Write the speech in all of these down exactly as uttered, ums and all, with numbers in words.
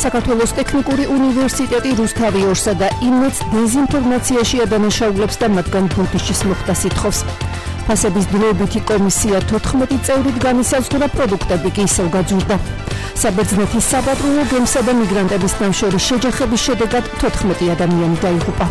საქართველოს ტექნიკური უნივერსიტეტი რუსთავი ორსა და იმედს დეზინფორმაციაში ადანაშაულებს და მათგან ბოდიშის მოხდას ითხოვს. ფასების დროებითი კომისია თოთხმეტი წევრით განისაზღვრა, პროდუქტები კი ისევ გაძურდა. საბერძნეთის საპატრულო გემსა და მიგრანტების ნავშორის შეჯახების შედეგად თოთხმეტი ადამიანი დაიღუპა.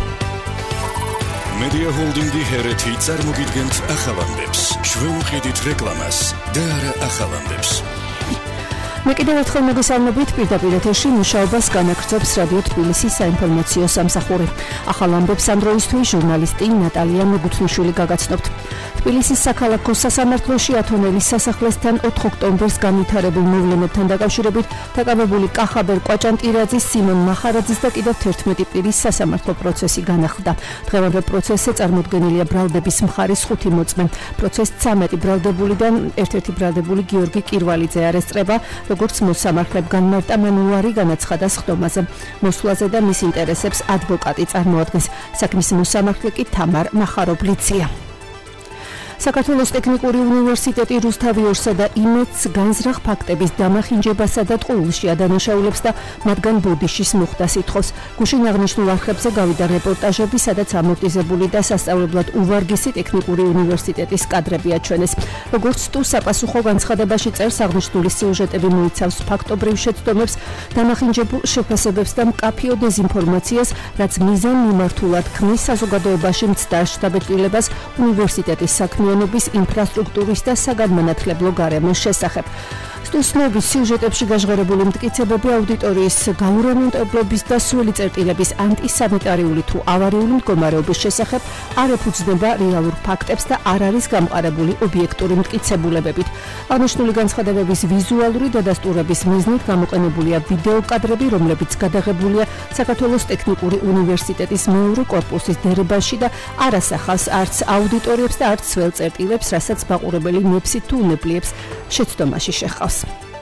Media Holding-ი ჰერეთი წარმოგიდგენთ ახალამდებს. შვეუყიდით რეკლამას და არა ახალამდებს. მე კიდევ ერთხელ მოგესალმებით, პირდაპირ ეთერში მუშაობას განაგრძობს რადიო თბილისის საინფორმაციო სამსახური. ახალ ამბებს ამ დროისთვის ჟურნალისტი ნატალია მეგუთნიშვილი გაგაცნობთ. თბილისის საქალაქო სასამართლოში ათონელის სასახლესთან ოთხ ოქტომბერს განვითარებულ მოვლენებთან დაკავშირებით დაკავებული კახაბერ კვაჭანტირაძის, სიმონ მახარაძის და კიდევ თერთმეტი პირის სასამართლო პროცესი განახლდა. დღევანდელ პროცესზე წარმოდგენილია ბრალდების მხარის ხუთი მოწმე. პროცესს ცამეტი ბრალდებულიდან ერთ-ერთი ბრალდებული გიორგი კირვალიძე არესწრება, როგორც მოსამართლებგან მარტა მანუარი განაცხადა სხდომაზე. მოსვლაზე და მის ინტერესებს ადვოკატი წარმოადგენს. საქმის მოსამართლე კი თამარ მახარობლიცია. საქართველოს ტექნიკური უნივერსიტეტი რუსთავი ორსა და იმედს განზრახ ფაქტების დამახინჯებასა და ტყუილში ადანაშაულებს და მათგან ბოდიშის მოხდას ითხოვს. გუშინ აღნიშნულ არხებზე გავიდა რეპორტაჟები, სადაც ამორტიზებული და სასწავლებლად უვარგისი ტექნიკური უნივერსიტეტის კადრები აჩვენეს. როგორც თუ საპასუხო განცხადებაში წერს, აღნიშნული სიუჟეტები მოიცავს ფაქტობრივ შეცდომებს, დამახინჯებულ შეფასებებს და მკაფიო დეზინფორმაციას, რაც მიზან მიმართულად ქმნის საზოგადოებაში მცდარ შთაბეჭდილებას უნივერსიტეტის საქმე ინფრასტრუქტურის და საგანმანათლებლო გარემოს შესახებ. სტუსნობის სიუჟეტებში გაჟღერებული მტკიცებები აუდიტორიის გაურემონტებლობის და სრული წერტილების ანტისანიტარიული თუ ავარიული მდგომარეობის შესახებ არ ეფუძნება რეალურ ფაქტებს და არ არის გამყარებული ობიექტური მტკიცებულებებით. აღნიშნული განცხადებების ვიზუალური დადასტურების მიზნით გამოყენებულია ვიდეო კადრები, რომლებიც გადაღებულია საქართველოს ტექნიკური უნივერსიტეტის მეორე კორპუსის დერებაში და არ ასახავს არც აუდიტორიებს და არც სრულ წერტილებს, რასაც მაყურებელი ნებსი თუ უნებლიებს შეცდომაში შეჰყავს.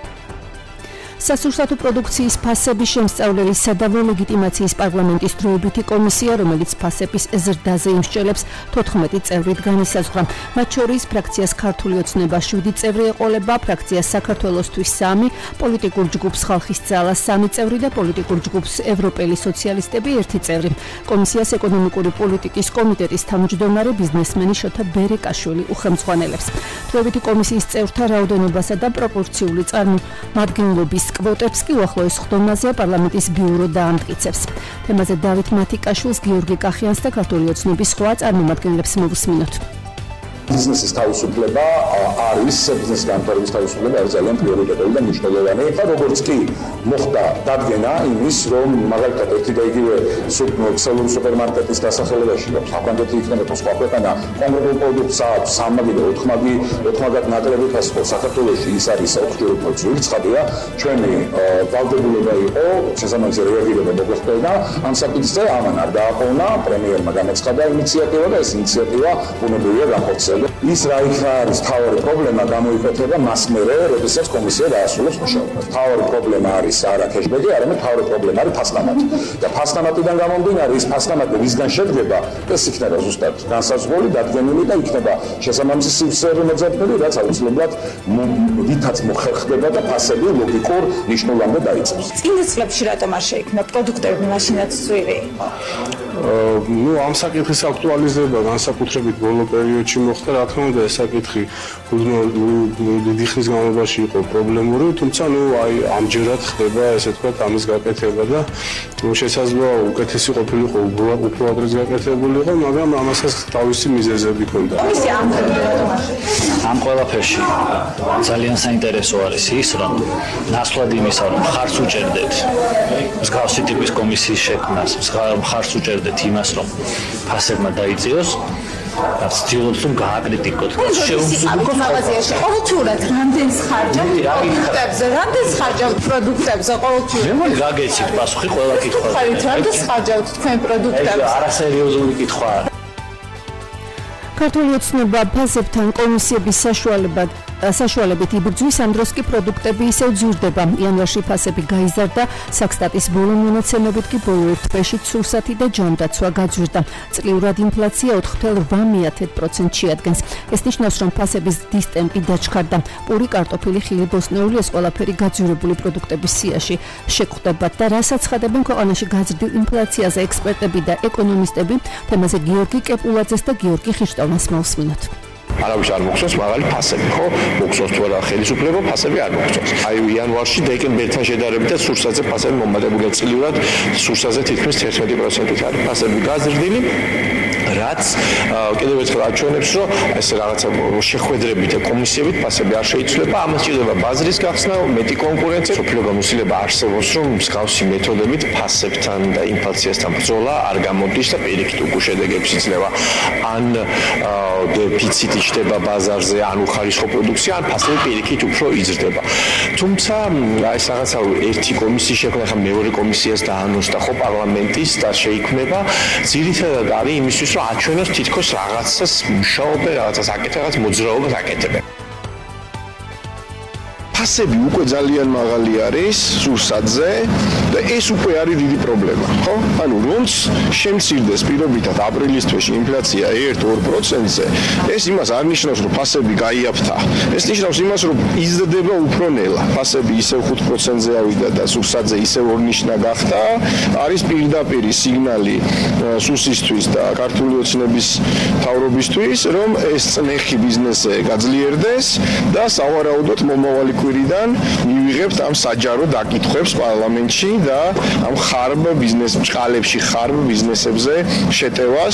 სასურსათო პროდუქციის ფასების შემსწავლელისა და ლეგიტიმაციის პარლამენტის დროებითი კომისია, რომელიც ფასების ზრდაზე იმსჯელებს, თოთხმეტი წევრით განისაზღვრა. მათ შორის ფრაქციას ქართული ოცნება შვიდი წევრი ეყოლება, ფრაქციას საქართველოსთვის სამი, პოლიტიკურ ჯგუფს ხალხის ძალა სამი წევრი და პოლიტიკურ ჯგუფს ევროპელი სოციალისტები ერთი წევრი. კომისიას ეკონომიკური პოლიტიკის კომიტეტის თავმჯდომარე ბიზნესმენი შოთა ბერეკაშვილი უხელმძღვანელებს. დროებითი კომისიის წევრთა რაოდენობასა და პროპორციული წარმომადგენლობის კვოტებს კი უახლოეს ხდომაზე პარლამენტის ბიურო დაამტკიცებს. თემაზე დავით მათიკაშვილს, გიორგი კახიანს და ქართული ოცნების სხვა წარმომადგენლებს მოვუსმინოთ. ბიზნესის თავისუფლება არის ბიზნეს განვითარების თავისუფლება არის ძალიან პრიორიტეტული და მნიშვნელოვანი. და როგორც კი მოხდა დადგენა იმის, რომ მაგალითად ერთი და იგივე ქსელური სუპერმარკეტის დასახელებაში და საფრანგეთი იქნება თუ სხვა ქვეყანა კონკრეტულ პროდუქტს აქვს სამმაგი და ოთხმაგი ოთხმაგად ნაკლები ფასო. საქართველოში ის არის ოთხჯერ უფრო ძვირცხადია. ჩვენი ვალდებულება იყო შესაბამისი რეაგირება მოგვხდენა ამ საკითხზე. ამან არ დააყოვნა, პრემიერმა განაცხადა ინიციატივა და ეს ინიციატივა ბუნებრივია განხორციელდა. ის რა იქნა არის თავი პრობლემა გამოიფეთება მას მერე, როდესაც კომისია დაასრულებს მუშაობას. თავი პრობლემა არის არა კეშბექი, არამედ თავი პრობლემა არის ფასტამატი. და ფასტამატიდან გამომდინარე ის ფასტამატი ვისგან შედგება, ეს იქნება ზუსტად განსაზღვრული, დადგენილი და იქნება შესაბამისი სივრცეები მოძებნილი, რაც აუცილებლად ვითაც მოხერხდება და ფასები ლოგიკურ ნიშნულამდე დაიწყებს. წინა წლებში რატომ არ შეიქმნა პროდუქტები მაშინაც ძვირი? ნუ ამ საკითხის აქტუალიზება განსაკუთრებით ბოლო პერიოდში მოხდა, რა თქმა უნდა, ეს საკითხი დიდი ხნის განმავლობაში იყო პრობლემური, თუმცა ნუ აი ამჯერად ხდება, ესე თქვა, ამის გაკეთება და შესაძლოა უკეთესი ყოფილიყო უფრო ადრეც გაკეთებულიყო, მაგრამ ამასაც თავისი მიზეზები ჰქონდა. ამ ყველაფერში ძალიან საინტერესო არის ის, რომ ნაცვლად იმისა, რომ მხარს უჭერდეთ მსგავსი ტიპის კომისიის შექმნას, მხარს უჭერდეთ იმას, რომ ფასებმა დაიწიოს, რაც ცდილობს რომ გააკრიტიკოთ. შეუძლებლობა მაღაზიაში ყოველთურად რამდენს ხარჯავთ პროდუქტებზე, რამდენს ხარჯავთ პროდუქტებზე ყოველთვის? მე მგონი გაგეცით პასუხი ყველა კითხვაზე. ხარით რამდენს ხარჯავთ თქვენ პროდუქტებზე? არასერიოზული კითხვაა. ქართული ოცნება ფასებთან კომისიების საშუალებად საშუალებით იბრძვის, ამ დროს კი პროდუქტები ისევ ძვირდება. იანვარში ფასები გაიზარდა, საქსტატის ბოლო მონაცემებით კი ბოლო ერთ თვეში სურსათი და ჯანდაცვა გაძვირდა. წლიურად ინფლაცია ოთხ ათას რვამეათე პროცენტში ადგენს. ეს ნიშნავს, რომ ფასების ზრდის ტემპი დაჩქარდა. პური, კარტოფილი, ხილი, ბოსტნეული ეს ყველაფერი გაძვირებული პროდუქტების სიაში შეგვხვდება და რასაც ცხადებენ ქვეყანაში გაზრდილ ინფლაციაზე ექსპერტები და ეკონომისტები, თემაზე გიორგი კეპულაძეს და გიორგი ხიშტალას მოვსმინოთ. არავის არ მოგწონს მაღალი ფასები, ხო? მოგწონს თუ არა ხელისუფლება, ფასები არ მოგწონს. აი იანვარში დეკემბერთან შედარებით სურსათზე ფასები მომატებულია წლიურად, სურსათზე თითქმის თერთმეტი პროცენტით არის ფასები გაზრდილი. რაც კიდევ ერთხელ აჩვენებს, რომ ეს რაღაცა შეხვედრებით და კომისიებით ფასები არ შეიცვლება, ამას ჭირდება ბაზრის გახსნა, მეტი კონკურენცია, სოფლიო გამოცდილება არსებობს, რომ მსგავსი მეთოდებით ფასებთან და ინფლაციასთან ბრძოლა არ გამოდის და პირიქით უკვე შედეგებს იძლევა. ან დეფიციტი ჩდება ბაზარზე, ან უხარისხო პროდუქცია, ან ფასები პირიქით უფრო იზრდება. თუმცა ეს რაღაცა ერთი კომისიის შექმნა, ხა მეორე კომისიას დაანონსდა ხო პარლამენტის და შეიქმნება, ძირითადად არის იმისთვის, რომ აჩვენოს თითქოს რაღაცას მუშაობენ, რაღაცას აკეთებენ, რაღაც მოძრაობას აკეთებენ. ფასები უკვე ძალიან მაღალი არის სურსათზე და ეს უკვე არის დიდი პრობლემა, ხო? ანუ რომც შემცირდეს პირობითად აპრილის თვეში ინფლაცია ერთ ორ პროცენტზე, ეს იმას არ ნიშნავს, რომ ფასები გაიაფთა. ეს ნიშნავს იმას, რომ იზრდება უფრო ნელა. ფასები ისევ ხუთ პროცენტზე ავიდა და სურსათზე ისევ ორნიშნა გახდა. არის პირდაპირი სიგნალი სუსისთვის და ქართული ოცნების მთავრობისთვის, რომ ეს წნეხი ბიზნესზე გაძლიერდეს და სავარაუდოდ მომავალი კვირიდან მივიღებთ ამ საჯარო დაკითხვებს პარლამენტში და ამ ხარბ ბიზნეს ბჭყალებში ხარბ ბიზნესებზე შეტევას.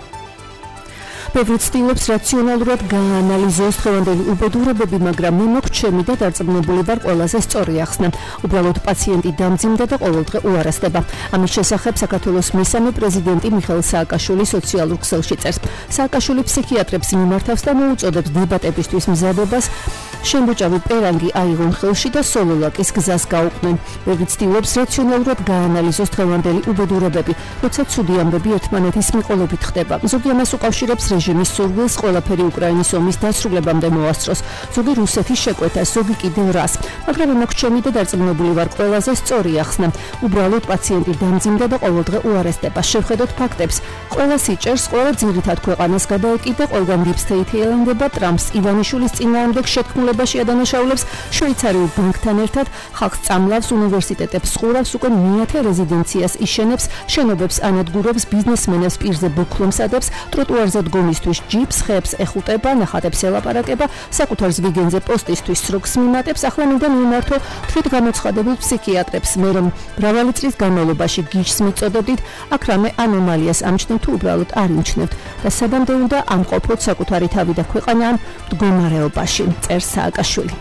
ბევრი ცდილობს რაციონალურად გაანალიზოს დღევანდელი უბედურებები, მაგრამ მე მოგჩემი და დარწმუნებული ვარ ყველაზე სწორი ახსნა. უბრალოდ პაციენტი დამძიმდა და ყოველდღე უარასდება. ამის შესახებ საქართველოს მესამე პრეზიდენტი მიხეილ სააკაშვილი სოციალურ ქსელში წერს. სააკაშვილი ფსიქიატრებს მიმართავს და მოუწოდებს დებატებისთვის მზადებას, შემოჭამი პერანგი აიღონ ხელში და სოლოლაკის გზას გაუყვნენ. ბევრი ცდილობს რაციონალურად გაანალიზოს დღევანდელი უბედურებები, როცა ცუდი ამბები ერთმანეთის მიყოლებით ხდება. ზოგი ამას უკავშირებს რეჟიმის სურვილს ყველაფერი უკრაინის ომის დასრულებამდე მოასწროს, ზოგი რუსეთის შეკვეთას, ზოგი კიდევ რას. მაგრამ მოგჩემი და დარწმუნებული ვარ ყველაზე სწორი ახსნა. უბრალოდ პაციენტი დამძიმდა და ყოველდღე უარესდება. შევხედოთ ფაქტებს. ყველა სიჭერს, ყველა ძირითად ქვეყანას გადაეკიდა, ყველგან დიპსტეითი ელენდება ტრამპს, ივანიშვილის წინააღმდეგ შეთქმულებაში ადანაშაულებს, შვეიცარიულ ბანკთან ერთად ხალხს წამლავს, უნივერსიტეტებს ხურავს, უკვე მეათე რეზიდენციას იშენებს, შენობებს ანადგურებს, ბიზნესმენებს პირზე ბოქლომს ადებს, ტროტუარზე დგომისთვის ჯიპს, ხეებს ეხუტება, ნახატებს ელაპარაკება, საკუთარ ზვიგენზე პოსტისთვის სროგს მიმატებს, ახლა მინდა მიმართო თვით გამოცხადებულ ფსიქიატრებს. მე რომ მრავალი წლის განმავლობაში გიჟს მიწოდებდით, აქ რამე ანომალიას ამჩნევთ თუ უბრალოდ არ იმჩნევთ და საბამდე უნდა ამყოფოთ საკუთარი თავი და ქვეყანა ამ მდგომარეობაში, წერს სააკაშვილი.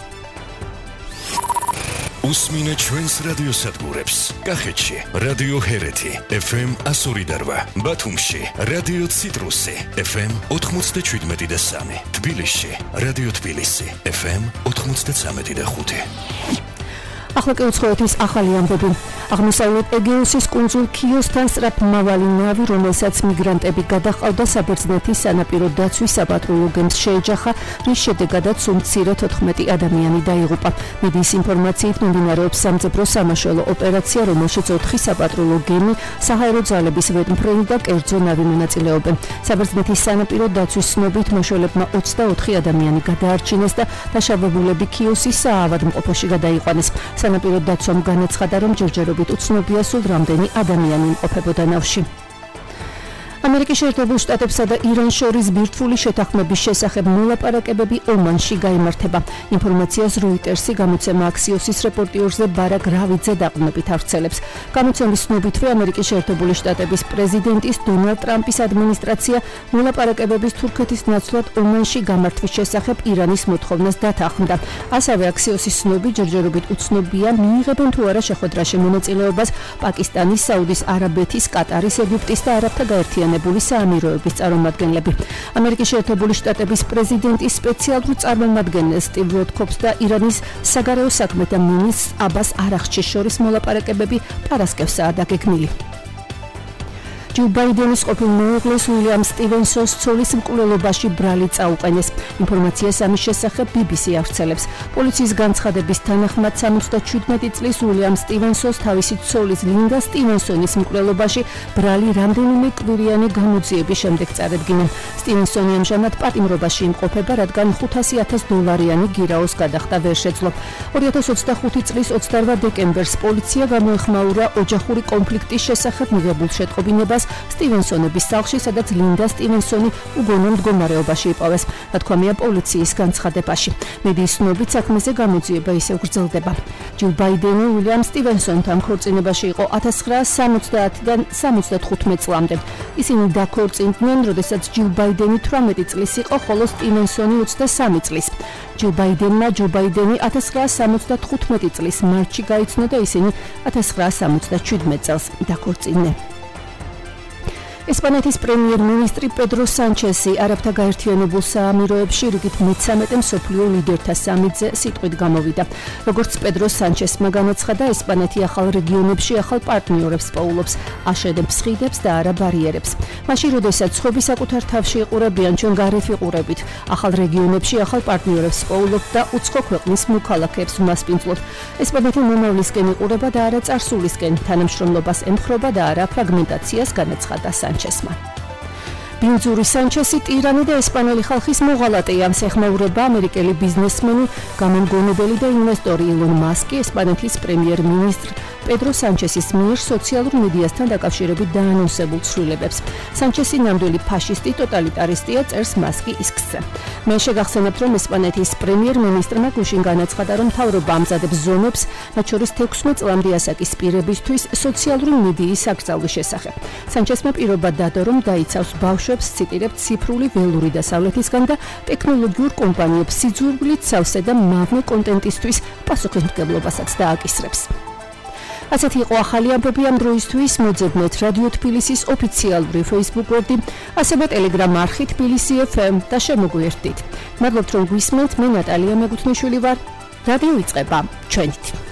უსმინე ჩვენს რადიოსადგურებს. კახეთში რადიო ჰერეთი ეფ ემ εκατო ორი და რვა, ბათუმში რადიო ციტრუსი ეფ ემ ოთხმოცდაშვიდმეტი და სამი, თბილისში რადიო თბილისი ეფ ემ ოთხმოცდაცამეტი და ხუთი. ახლა კი უცხოეთის ახალი ამბები. აღმოსავლეთ ეგეოსის კუნძულ ქიოსთან სწრაფმავალი ნავი, რომელსაც მიგრანტები გადაჰყავდა საბერძნეთის სანაპირო დაცვის საპატრულო გემს შეეჯახა, რის შედეგადაც უმცირე თოთხმეტი ადამიანი დაიღუპა. მედიის ინფორმაციით მიმდინარეობს სამძებრო სამაშველო ოპერაცია, რომელშიც ოთხი საპატრულო გემი, საჰაერო ძალების ვეტმფრენი და კერძო ნავი მონაწილეობენ. საბერძნეთის სანაპირო დაცვის ცნობით მოშველებმა ოცდაოთხი ადამიანი გადაარჩინეს და დაშავებულები ქიოსის საავადმყოფოში გადაიყვანეს. სანაპირო დაცვამ განაცხადა, რომ ჯერჯერობით უცნობია სულ რამდენი ადამიანი იმყოფებოდა ნავში. ამერიკის შეერთებულ შტატებსა და ირანს შორის ბირთვული შეთანხმების შესახებ მოლაპარაკებები ომანში გაიმართება. ინფორმაციას როიტერსი გამოცემა აქსიოსის რეპორტიორზე ბარაკ რავიძე დაყრდნობით ავრცელებს. გამოცემის ცნობითვე ამერიკის შეერთებული შტატების პრეზიდენტის დონალდ ტრამპის ადმინისტრაცია მოლაპარაკებების თურქეთის ნაცვლად ომანში გამართვის შესახებ ირანის მოთხოვნას დათანხმდა. ასევე აქსიოსის ცნობით ჯერჯერობით უცნობია მიიღებენ თუ არა შეხვედრაში მონაწილეობას პაკისტანის, საუდის არაბეთის, კატარის, ეგვიპტის და არაბთა გაერთიანების საამიროების წარმომადგენლები. ამერიკის შეერთებული შტატების პრეზიდენტის სპეციალურ წარმომადგენელს სტივ ვიტკოფს და ირანის საგარეო საქმეთა მინისტრს აბას არაღჩის შორის მოლაპარაკებები პარასკევსაა დაგეგმილი. ჯილ ბაიდენის ყოფილ მეუღლეს უილიამ სტივენსონს ცოლის მკვლელობაში ბრალი წაუყენეს. ინფორმაციას ამის შესახებ ბი ბი სი ავრცელებს. პოლიციის განცხადების თანახმად სამოცდაშვიდმეტი წლის უილიამ სტივენსონს თავისი ცოლის ლინდა სტივენსონის მკვლელობაში ბრალი რამდენიმე კვირიანი გამოძიების შემდეგ წარედგინა. სტივენსონი ამჟამად პატიმრობაში იმყოფება, რადგან ხუთასი ათას დოლარიანი გირაოს გადახდა ვერ შეძლო. ორი ათას ოცდახუთი წლის ოცდაორ დეკემბერს პოლიცია გამოეხმაურა ოჯახური კონფლიქტის შესახებ მიღებულ შეტყობინებას სტივენსონების სახლში, სადაც ლინდა სტივენსონი უგონო მდგომარეობაში იპოვეს. თქვამია პოლიციის განცხადებაში. მედიის ცნობით საქმეზე გამოძიება ისევ გრძელდება. ჯილ ბაიდენი უილიამ სტივენსონთან ქორწინებაში იყო ათას ცხრაასი სამოცდაათიდან სამოცდათხუთმეტ წლამდე. ისინი დაქორწინდნენ, როდესაც ჯილ ბაიდენი თვრამეტი წლის იყო, ხოლო სტივენსონი ოცდასამი წლის. ჯილ ბაიდენმა ჯო ბაიდენი ათას ცხრაასი სამოცდათხუთმეტი წლის მარტში გაიცნო და ისინი ათას ცხრაასი სამოცდაშვიდმეტ წელს დაქორწინდნენ. ესპანეთის პრემიერ-მინისტრი პედრო სანჩესი არაბთა გაერთიანებულ საამიროებში რიგით მეცამეტე მსოფლიო ლიდერთა სამიტზე სიტყვით გამოვიდა. როგორც პედრო სანჩესმა განაცხადა, ესპანეთი ახალ რეგიონებში ახალ პარტნიორებს პოულობს, აშენებს ხიდებს და არა ბარიერებს. მაშინ, როდესაც სხვები საკუთარ თავში იყურებიან, ჩვენ გარეთ ვიყურებით. ახალ რეგიონებში ახალ პარტნიორებს პოულობთ და უცხო ქვეყნის მოქალაქეებს უმასპინძლობთ. ესპანეთი მომავლისკენ იყურება და არა წარსულისკენ, თანამშრომლობას ემხრობა და არა ფრაგმენტაციას, განაცხადა სანჩესი. ბინძური სანჩესი ტირანი და ესპანელი ხალხის მოღალატეა. ეხმაურება ამერიკელი ბიზნესმენი, გამომგონებელი და ინვესტორი ილონ მასკი ესპანეთის პრემიერ-მინისტრ პედრო სანჩესის მიერ სოციალურ მედიასთან დაკავშირებით დაანონსებულ ცვლილებებს. სანჩესი ნამდვილი ფაშისტი ტოტალიტარისტია, წერს მასკი ისკსზე. მე შეგახსენებთ, რომ ესპანეთის პრემიერ-მინისტრმა გუშინ განაცხადა, რომ მთავრობა ამზადებს ზომებს, მათ შორის თექვსმეტ წლამდე ასაკის პირებისთვის სოციალური მედიის აკრძალვის შესახებ. სანჩესმა პირობა დადო, რომ დაიცავს ბავშვებს, ციტირებთ, ციფრული ველური დასავლეთისგან და ტექნოლოგიურ კომპანიებს სიძულვილით სავსე და მავნე კონტენტისთვის პასუხისმგებლობასაც დააკისრებს. ასეთი იყო ახალი ამბები ამ დროისთვის. მოძებნეთ რადიო თბილისის ოფიციალური Facebook გვერდი, ასევე Telegram არხი თბილისი ეფ ემ და შემოგვიერთდით. მადლობთ, რომ გვისმენთ. მე ნატალია მეგუთნიშვილი ვარ. რადიო იწყება ჩვენით.